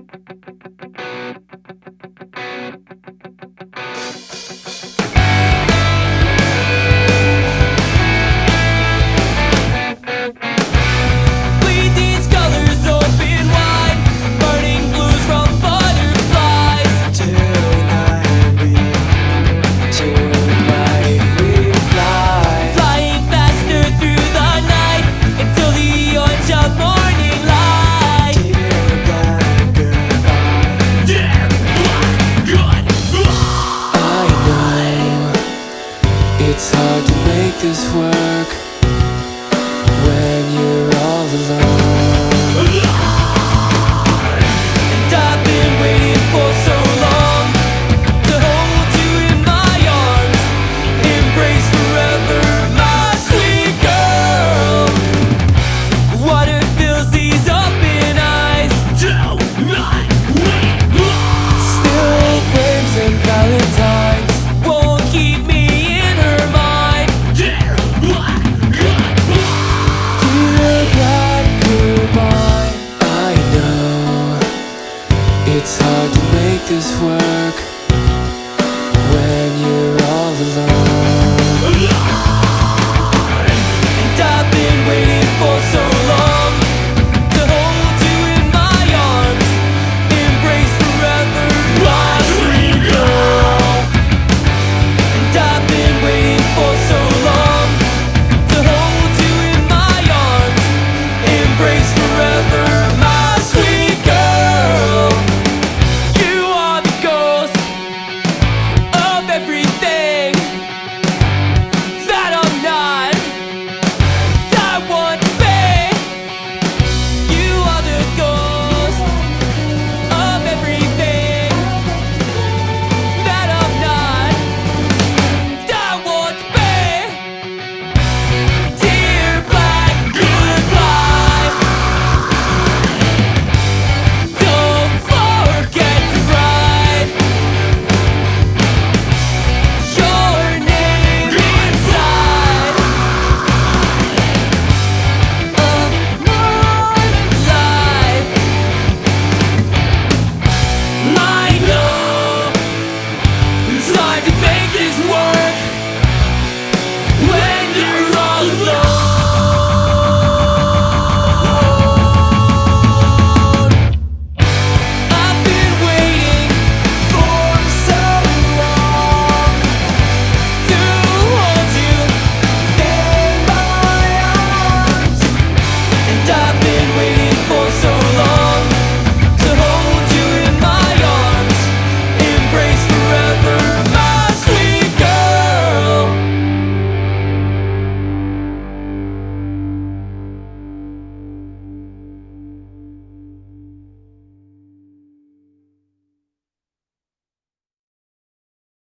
It's hard to make this work when you're all alone. And I've been waiting for so long to hold you in my arms, embrace forever, my sweet girl. Water fills these open eyes, still flames and valentines won't keep me in her mind. Dear black goodbye. I know it's hard to make this work